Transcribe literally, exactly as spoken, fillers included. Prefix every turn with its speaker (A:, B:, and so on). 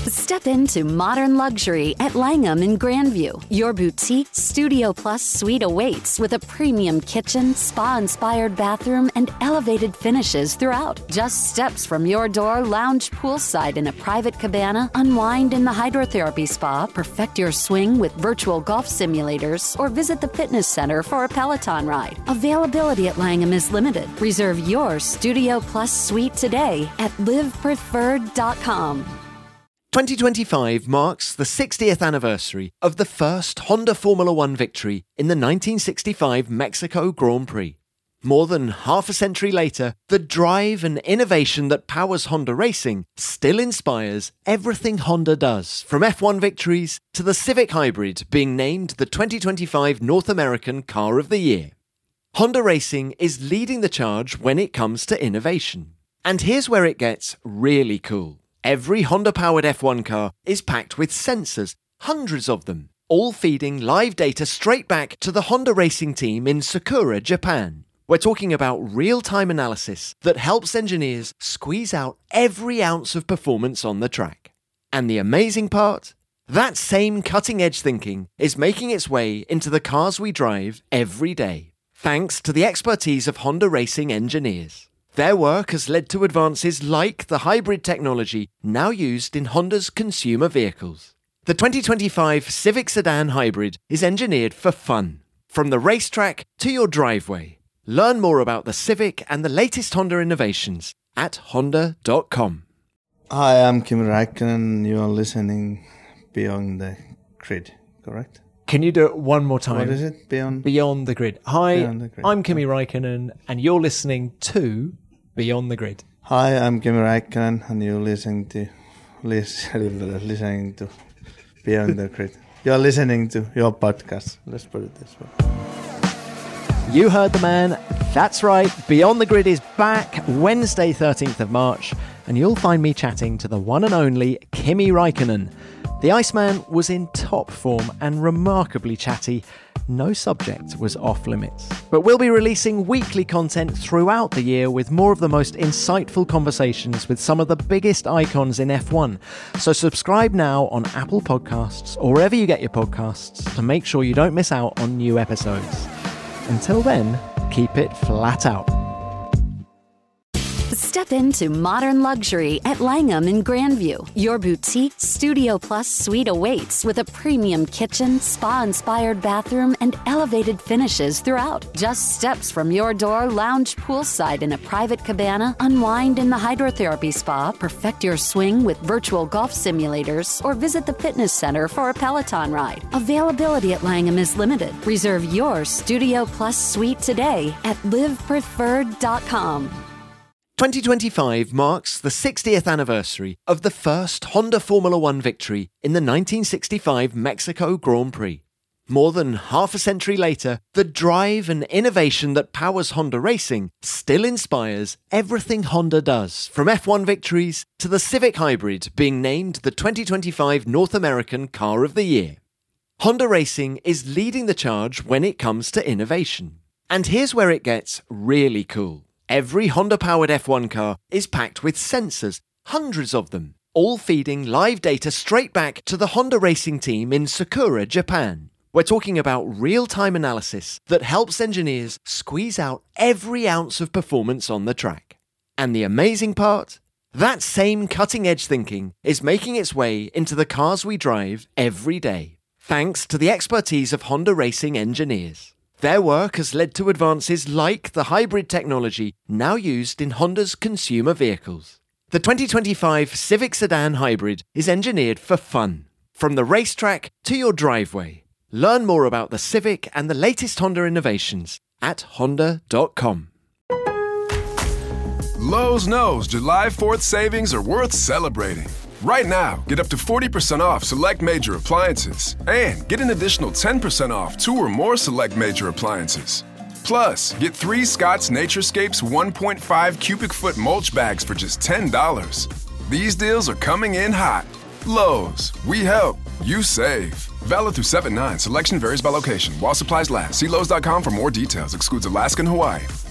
A: Step into modern luxury at Langham in Grandview. Your boutique Studio Plus suite awaits with a premium kitchen, spa-inspired bathroom, and elevated finishes throughout. Just steps from your door, lounge poolside in a private cabana, unwind in the hydrotherapy spa, perfect your swing with virtual golf simulators, or visit the fitness center for a Peloton ride. Availability at Langham is limited. Reserve your Studio Plus suite today at live preferred dot com.
B: twenty twenty-five marks the sixtieth anniversary of the first Honda Formula One victory in the nineteen sixty-five Mexico Grand Prix. More than half a century later, the drive and innovation that powers Honda racing still inspires everything Honda does, from F one victories to the Civic Hybrid being named the twenty twenty-five North American Car of the Year. Honda Racing is leading the charge when it comes to innovation. And here's where it gets really cool. Every Honda-powered F one car is packed with sensors, hundreds of them, all feeding live data straight back to the Honda Racing team in Sakura, Japan. We're talking about real-time analysis that helps engineers squeeze out every ounce of performance on the track. And the amazing part? That same cutting-edge thinking is making its way into the cars we drive every day, thanks to the expertise of Honda Racing engineers. Their work has led to advances like the hybrid technology now used in Honda's consumer vehicles. The twenty twenty-five Civic Sedan Hybrid is engineered for fun, from the racetrack to your driveway. Learn more about the Civic and the latest Honda innovations at honda dot com.
C: Hi, I'm Kimi Räikkönen. You are listening Beyond the Grid, correct?
D: Can you do it one more time?
C: What is it? Beyond
D: Beyond the Grid. Hi,
C: Beyond the Grid.
D: I'm Kimi Räikkönen, and you're listening to Beyond the Grid.
C: Hi, I'm Kimi Räikkönen, and you're listening to listening to Beyond the Grid. You're listening to your podcast. Let's put it this way.
D: You heard the man. That's right. Beyond the Grid is back Wednesday, thirteenth of March, and you'll find me chatting to the one and only Kimi Räikkönen. The Iceman was in top form and remarkably chatty. No subject was off limits. But we'll be releasing weekly content throughout the year with more of the most insightful conversations with some of the biggest icons in F one. So subscribe now on Apple Podcasts or wherever you get your podcasts to make sure you don't miss out on new episodes. Until then, keep it flat out.
A: Step into modern luxury at Langham in Grandview. Your boutique Studio Plus suite awaits with a premium kitchen, spa-inspired bathroom, and elevated finishes throughout. Just steps from your door, lounge poolside in a private cabana, unwind in the hydrotherapy spa, perfect your swing with virtual golf simulators, or visit the fitness center for a Peloton ride. Availability at Langham is limited. Reserve your Studio Plus suite today at live preferred dot com.
B: twenty twenty-five marks the sixtieth anniversary of the first Honda Formula One victory in the nineteen sixty-five Mexico Grand Prix. More than half a century later, the drive and innovation that powers Honda racing still inspires everything Honda does, from F one victories to the Civic Hybrid being named the twenty twenty-five North American Car of the Year. Honda Racing is leading the charge when it comes to innovation. And here's where it gets really cool. Every Honda-powered F one car is packed with sensors, hundreds of them, all feeding live data straight back to the Honda Racing team in Sakura, Japan. We're talking about real-time analysis that helps engineers squeeze out every ounce of performance on the track. And the amazing part? That same cutting-edge thinking is making its way into the cars we drive every day, thanks to the expertise of Honda Racing engineers. Their work has led to advances like the hybrid technology now used in Honda's consumer vehicles. The twenty twenty-five Civic Sedan Hybrid is engineered for fun, from the racetrack to your driveway. Learn more about the Civic and the latest Honda innovations at honda dot com.
E: Lowe's knows July fourth savings are worth celebrating. Right now, get up to forty percent off select major appliances and get an additional ten percent off two or more select major appliances. Plus, get three Scott's Naturescapes one point five cubic foot mulch bags for just ten dollars. These deals are coming in hot. Lowe's, we help, you save. Valid through seven nine. Selection varies by location. While supplies last. See Lowe's dot com for more details. Excludes Alaska and Hawaii.